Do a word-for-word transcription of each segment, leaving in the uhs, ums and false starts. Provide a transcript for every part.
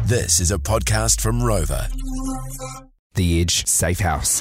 This is a podcast from Rover. The Edge Safe House.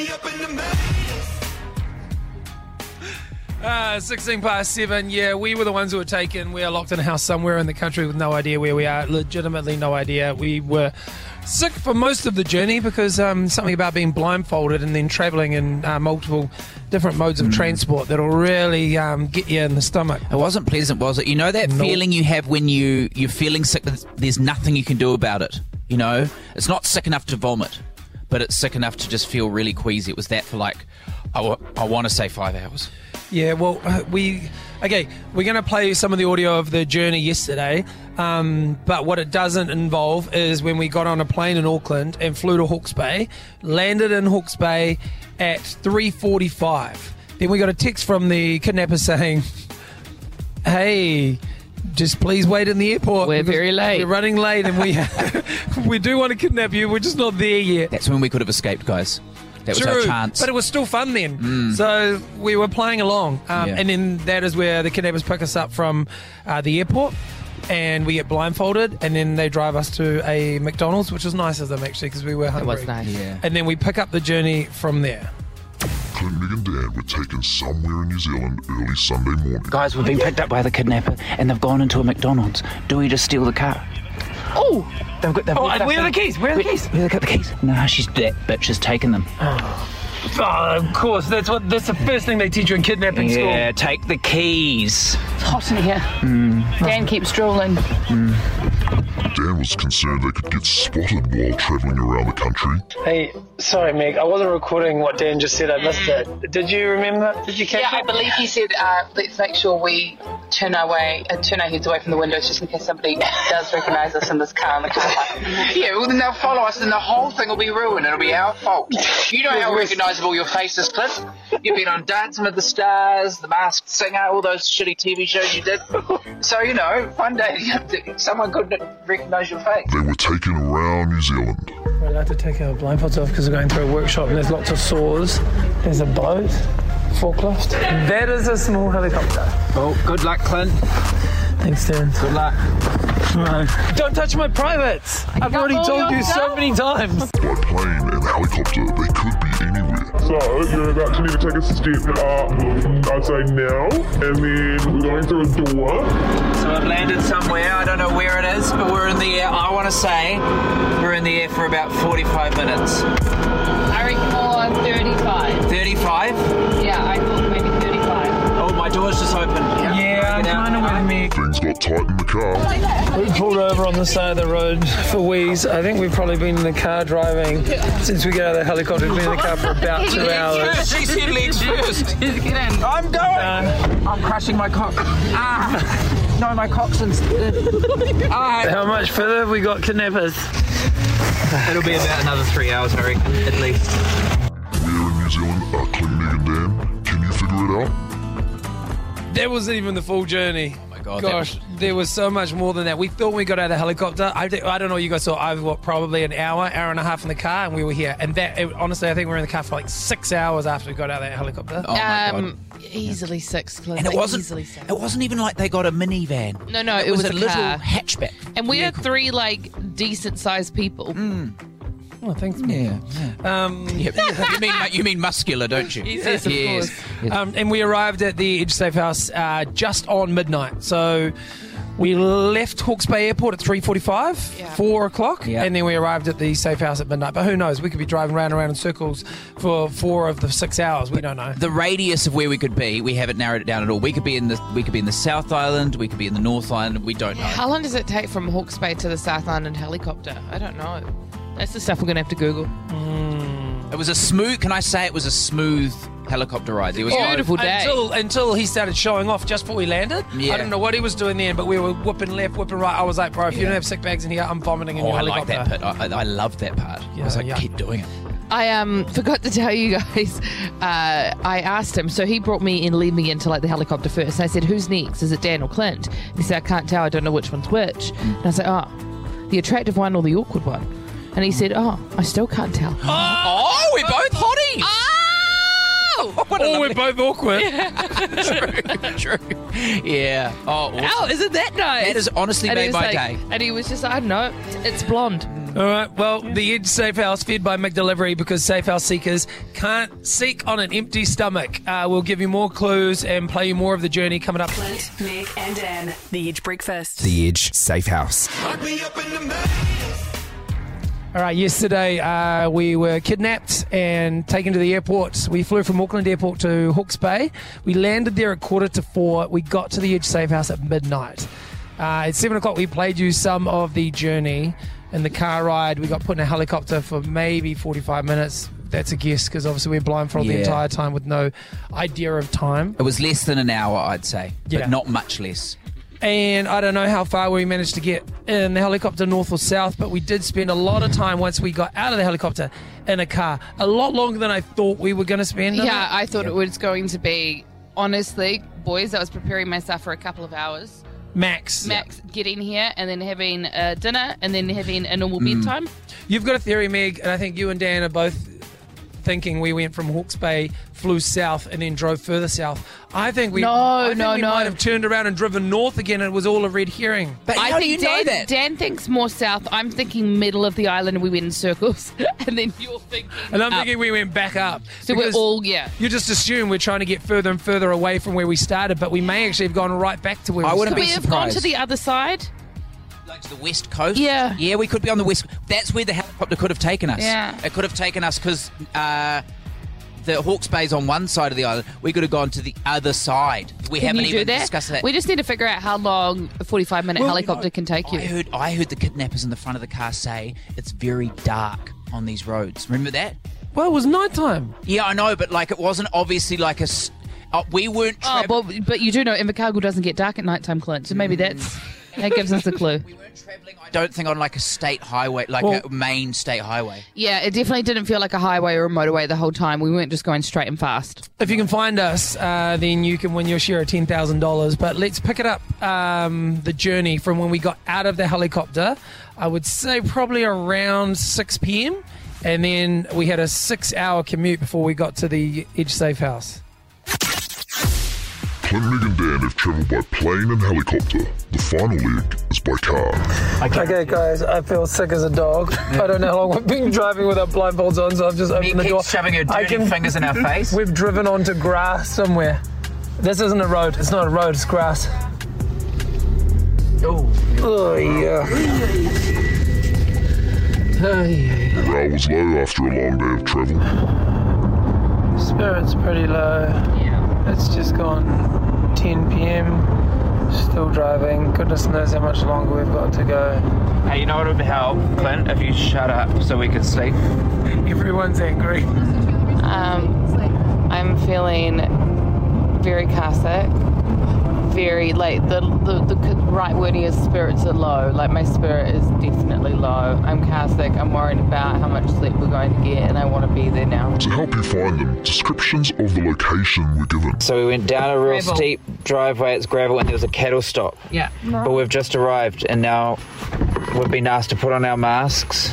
Uh, sixteen past seven, yeah, we were the ones who were taken. We are locked in a house somewhere in the country with no idea where we are, legitimately no idea. We were sick for most of the journey because um, something about being blindfolded and then travelling in uh, multiple different modes of mm. transport that'll really um, get you in the stomach. It wasn't pleasant, was it? You know that no. feeling you have when you, you're feeling sick, but there's nothing you can do about it, you know? It's not sick enough to vomit, but it's sick enough to just feel really queasy. It was that for like, I, w- I want to say five hours. Yeah, well, uh, we... Okay, we're going to play some of the audio of the journey yesterday, um, but what it doesn't involve is when we got on a plane in Auckland and flew to Hawke's Bay, landed in Hawke's Bay at three forty-five. Then we got a text from the kidnapper saying, hey, just please wait in the airport. We're very late. We're running late and we we do want to kidnap you, we're just not there yet. That's when we could have escaped, guys. That was True, our chance. but it was still fun then. Mm. So we were playing along. Um, Yeah. And then that is where the kidnappers pick us up from uh, the airport and we get blindfolded and then they drive us to a McDonald's, which was nice of them actually because we were hungry. It was nice. Yeah. And then we pick up the journey from there. Clint, Meg and Dan were taken somewhere in New Zealand early Sunday morning. Guys, we've been picked up by the kidnapper and they've gone into a McDonald's. Do we just steal the car? Oh! They've got, they've Oh, got where are the keys? Where are the Where- keys? Where they got the keys? Nah, she's that bitch has taken them. Oh, of course. That's what. That's the first thing they teach you in kidnapping school. Yeah, take the keys. It's hot in here. Dan keeps drooling. Dan was concerned they could get spotted while travelling around the country. Hey, sorry, Meg. I wasn't recording what Dan just said. I missed it. Did you remember? Did you catch Yeah, I it? believe he said, uh, let's make sure we turn our way, uh, turn our heads away from the windows just in case somebody does recognise us in this car in the car park. Yeah, well then they'll follow us and the whole thing will be ruined. It'll be our fault. You know how recognisable your face is, Cliff. You've been on Dancing with the Stars, The Masked Singer, all those shitty T V shows you did. So, you know, one day someone could recognise your face. They were taken around New Zealand. We're allowed to take our blindfolds off because we're going through a workshop and there's lots of saws. There's a boat, forklift. That is a small helicopter. Oh, good luck, Clint. Thanks, Dan. Good luck. No. Don't touch my privates. I've already told you so many times. By plane and helicopter, they could be anywhere. So, you're about to need to take a step up, I'd say now, and then we're going through a door. So I've landed somewhere. I don't know where it is, but we're in the air. I want to say we're in the air for about forty-five minutes. I reckon more thirty-five. thirty-five? Yeah, I thought maybe thirty-five. Oh, my door's just opened. Yeah, I'm kind of with me. Things got tight in the car. We pulled over on the side of the road for wheeze. I think we've probably been in the car driving since we got out of the helicopter. We've been in the car for about two hours. She said legs first. Get in. I'm going. Uh, I'm crushing my cock. Ah. No, my cock's in. Ah. how much further have we got, kidnappers? It'll be about another three hours, I reckon, at least. Where in New Zealand are Clint, Meg and Dan? Can you figure it out? That wasn't even the full journey. Oh my God. that Gosh, was- there was so much more than that. We thought we got out of the helicopter. I, think- I don't know, you guys saw, I was what, probably an hour, hour and a half in the car, and we were here. And that, it, honestly, I think we were in the car for like six hours after we got out of that helicopter. Oh my Um, God. easily six, Clint. And it wasn't. Easily six. It wasn't even like they got a minivan. No, no, it, it was a, a little car. hatchback. And we are vehicle. three, like, decent-sized people. Oh, thanks, Yeah. yeah. Um, you mean you mean muscular, don't you? Yes, yes, of course. Um, and we arrived at the Edge Safe House uh, just on midnight. So we left Hawke's Bay Airport at three forty-five, Yeah. four o'clock, Yeah. and then we arrived at the Safe House at midnight. But who knows? We could be driving round and round in circles for four of the six hours. We don't know. The radius of where we could be, we haven't narrowed it down at all. We could be in the we could be in the South Island, we could be in the North Island. We don't know. How long does it take from Hawke's Bay to the South Island helicopter? I don't know. That's the stuff we're going to have to Google. It was a smooth. Can I say it was a smooth helicopter ride? It was Yeah. not- Beautiful day. Until, until he started showing off just before we landed. Yeah. I don't know what he was doing then, but we were whipping left, whipping right. I was like, bro, if you Yeah. don't have sick bags in here, I'm vomiting in Oh, your I like helicopter. that part. I, I, I love that part. I was Yeah, like, yeah. keep doing it. I um forgot to tell you guys. Uh, I asked him, so he brought me in, led me into like the helicopter first. And I said, "Who's next? Is it Dan or Clint?" And he said, "I can't tell. I don't know which one's which." And I said, "Oh, the attractive one or the awkward one?" And he said, "Oh, I still can't tell." Oh, we're both hotties. Oh, What a Or lovely- we're both awkward. true, true. Yeah. Oh, awesome. oh, isn't that nice? That has honestly And he made was my like- day. And he was just, I don't know, it's blonde. All right, well, the Edge Safe House fed by McDelivery because Safe House seekers can't seek on an empty stomach. Uh, we'll give you more clues and play you more of the journey coming up. Clint, Nick, and Dan. The Edge Breakfast. The Edge Safe House. All right, yesterday uh, we were kidnapped and taken to the airport. We flew from Auckland Airport to Hawke's Bay. We landed there at quarter to four. We got to the Edge Safe House at midnight. Uh, at seven o'clock, we played you some of the journey and the car ride. We got put in a helicopter for maybe forty-five minutes. That's a guess because obviously we're blindfolded the Yeah. entire time with no idea of time. It was less than an hour, I'd say, Yeah. but not much less. And I don't know how far we managed to get in the helicopter, north or south, but we did spend a lot of time once we got out of the helicopter in a car. A lot longer than I thought we were going to spend. in Yeah, it. I thought it was going to be, honestly, boys, I was preparing myself for a couple of hours. Max. Max getting here and then having uh, dinner and then having a normal Mm. bedtime. You've got a theory, Meg, and I think you and Dan are both thinking we went from Hawke's Bay, flew south, and then drove further south. I think we, No, I think no, we no. might have turned around and driven north again, and it was all a red herring. But I how do think you know Dan, that? Dan thinks more south. I'm thinking middle of the island and we went in circles. And then you're thinking And I'm up. thinking we went back up. So we're because all, yeah. You just assume we're trying to get further and further away from where we started, but we may actually have gone right back to where I we wouldn't started. We be have gone to surprised. the other side. Like to the west coast? Yeah. Yeah, we could be on the west. That's where the helicopter could have taken us. Yeah. It could have taken us because uh, the Hawke's Bay's on one side of the island. We could have gone to the other side. We Can haven't you do even that? discussed that. We just need to figure out how long a forty-five minute Well, helicopter can take you. I heard, I heard the kidnappers in the front of the car say it's very dark on these roads. Remember that? Well, it was nighttime. Yeah, I know, but like it wasn't obviously like a. s- Uh, we weren't. Oh, Tra- well, but you do know Invercargill doesn't get dark at night time, Clint. So maybe that's that gives us a clue. we weren't travelling. I don't think on like a state highway, like Well- a main state highway. Yeah, it definitely didn't feel like a highway or a motorway the whole time. We weren't just going straight and fast. If you can find us, uh, then you can win your share of ten thousand dollars. But let's pick it up, um, the journey from when we got out of the helicopter. I would say probably around six p.m. And then we had a six-hour commute before we got to the Edge Safe House. Clint, Meg and Dan have travelled by plane and helicopter. The final leg is by car. Okay, guys, I feel sick as a dog. I don't know how long we've been driving without blindfolds on, so I've just opened the door. shoving her I dirty can- fingers in our face. We've driven onto grass somewhere. This isn't a road. It's not a road. It's grass. Oh, Oh, yeah. Oh, yeah. Morale was low after a long day of travel. Spirit's pretty low. Yeah. It's just gone ten p.m. Still driving. Goodness knows how much longer we've got to go. Hey, you know what would help, Clint, if you shut up so we could sleep? Everyone's angry. Um, I'm feeling very car sick. Very like the, the the right wording is spirits are low. Like my spirit is definitely low. I'm car sick. I'm worried about how much sleep we're going to get, and I want to be there now. To help you find them, descriptions of the location were given. So we went down a real Gravel. steep driveway, it's gravel, and there was a cattle stop. Yeah. But we've just arrived, and now we've been asked to put on our masks,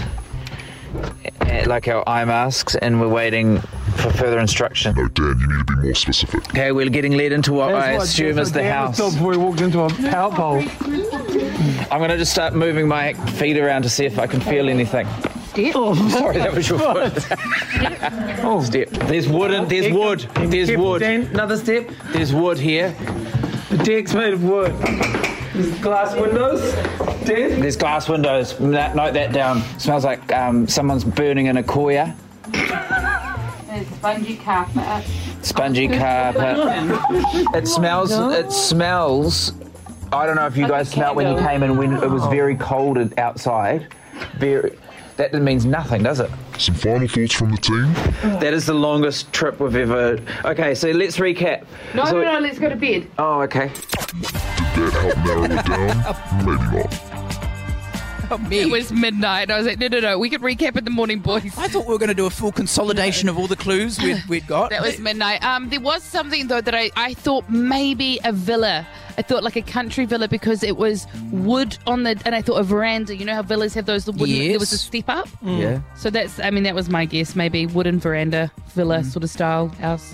eh, like our eye masks, and we're waiting for further instruction. No, Dan, you need to be more specific. Okay, we're getting led into what I assume is the house. Before we walked into a power pole. I'm going to just start moving my feet around to see if I can feel anything. Oh, Sorry, that was your foot. oh. Step. There's wood. In, there's wood. There's Careful, wood. Dan. Another step. There's wood here. The deck's made of wood. There's glass windows. Dan. There's glass windows. Note note that down. Smells like um, someone's burning in a koya. There's spongy carpet. Spongy carpet. It smells. It smells. I don't know if you Like a guys smelled when you candle. came in when it was very cold outside. Very. That means nothing, does it? Some final thoughts from the team? That is the longest trip we've ever. Okay, so let's recap. No, So- no, no. Let's go to bed. Oh, okay. Did that help narrow it down? Maybe not. oh, me. It was midnight. I was like, no, no, no. We could recap in the morning, boys. I thought we were going to do a full consolidation of all the clues we'd, we'd got. That was midnight. Um, there was something though that I, I thought maybe a villa. I thought like a country villa because it was wood on the, and I thought a veranda. You know how villas have those wooden. There was a Yes. step up. Yeah. So that's, I mean, that was my guess. Maybe wooden veranda villa sort of style house.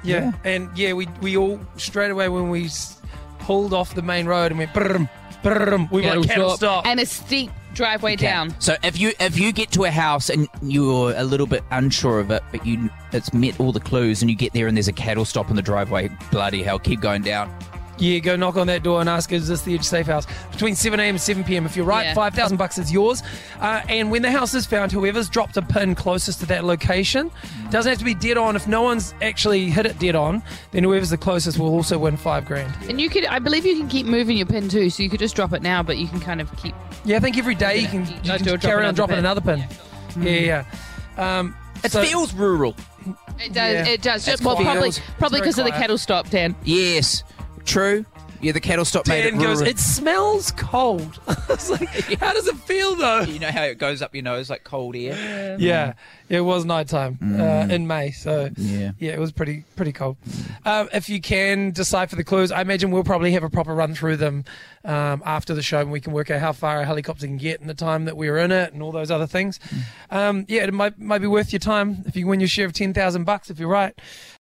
Yeah. And yeah, we we all straight away when we s- pulled off the main road and went brrrm, brrrm, we went cattle stop. And a steep driveway down. So if you if you get to a house and you're a little bit unsure of it, but you it's met all the clues, and you get there and there's a cattle stop in the driveway, bloody hell, keep going down. Yeah, go knock on that door and ask, is this the Edge Safe House? Between seven a.m. and seven p.m. If you're right, Yeah. five thousand bucks is yours. Uh, and when the house is found, whoever's dropped a pin closest to that location, doesn't have to be dead on. If no one's actually hit it dead on, then whoever's the closest will also win five grand. And you could, I believe you can keep moving your pin too, so you could just drop it now, but you can kind of keep. Yeah, I think every day you can, you uh, can do a drop carry on another dropping pin. another pin. Yeah, yeah. yeah. Um, It so- feels rural. It does. Yeah. It does. It's Well, quiet. probably It's probably very because of the quiet. cattle stop, Dan. Yes, true. Yeah, the cattle stop made it Dan goes, rural. it smells cold. It's like, how does it feel though? You know how it goes up your nose like cold air? Yeah, it was nighttime uh, in May, so Yeah. yeah, it was pretty pretty cold. Um, if you can decipher the clues, I imagine we'll probably have a proper run through them um, after the show, and we can work out how far a helicopter can get and the time that we were in it, and all those other things. Um, yeah, it might might be worth your time if you win your share of ten thousand bucks if you're right.